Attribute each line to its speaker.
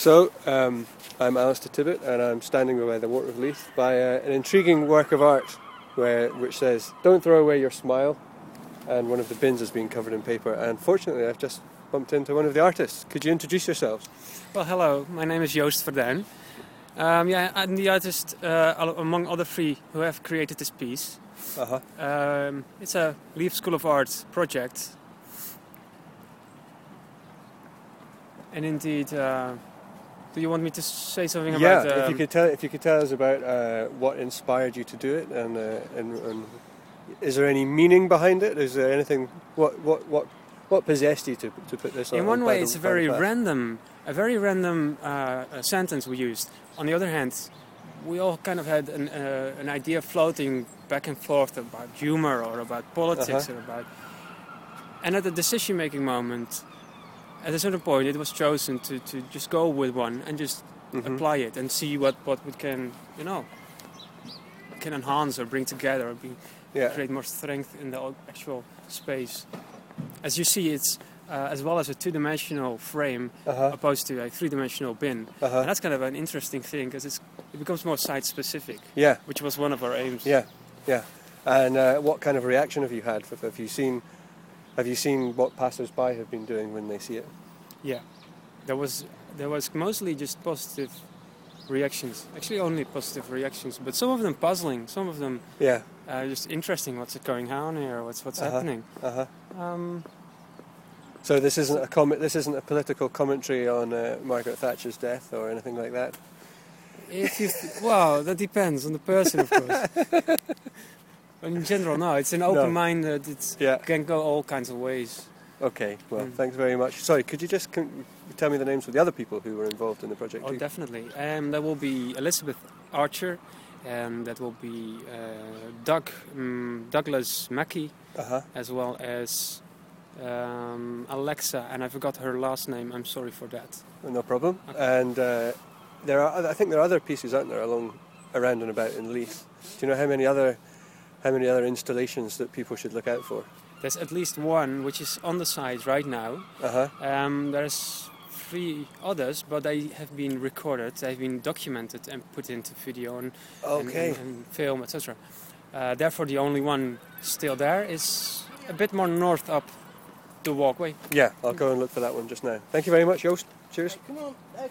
Speaker 1: So, I'm Alistair Tibbett, and I'm standing by the Water of Leith by an intriguing work of art which says, "Don't throw away your smile," and one of the bins has been covered in paper. And fortunately, I've just bumped into one of the artists. Could you introduce yourselves?
Speaker 2: Well, hello. My name is Joost Verduin. I'm the artist, among other three, who have created this piece. It's a Leith School of Art project. And indeed, do you want me to say something about?
Speaker 1: Yeah, if you could tell us about what inspired you to do it, and is there any meaning behind it? Is there anything? What possessed you to put this on?
Speaker 2: In one way, it's a very random sentence we used. On the other hand, we all kind of had an idea floating back and forth about humor or about politics or about. And at the decision-making moment, at a certain point, it was chosen to just go with one and just apply it and see what we can enhance or bring together or create more strength in the actual space. As you see, it's as well as a two-dimensional frame opposed to a three-dimensional bin. And that's kind of an interesting thing because it becomes more site-specific, which was one of our aims.
Speaker 1: Yeah. And what kind of reaction have you had? Have you seen what passers-by have been doing when they see it?
Speaker 2: Yeah, there was mostly just positive reactions. Actually, only positive reactions, but some of them puzzling, some of them just interesting. What's going on here? What's happening?
Speaker 1: So this isn't a political commentary on Margaret Thatcher's death or anything like that.
Speaker 2: That depends on the person, of course. In general, no. It's an open mind that can go all kinds of ways.
Speaker 1: Okay, well, thanks very much. Sorry, could you just tell me the names of the other people who were involved in the project?
Speaker 2: Oh, definitely. There will be Elizabeth Archer, and that will be Douglas Mackey, as well as Alexa, and I forgot her last name. I'm sorry for that.
Speaker 1: No problem. Okay. And I think there are other pieces, aren't there, around and about in Leith? Do you know how many other installations that people should look out for?
Speaker 2: There's at least one which is on the site right now. There's 3 others, but they have been recorded, they've been documented and put into video and film, etc. Therefore, the only one still there is a bit more north up the walkway.
Speaker 1: Yeah, I'll go and look for that one just now. Thank you very much, Joost. Cheers.
Speaker 3: Hey, come on.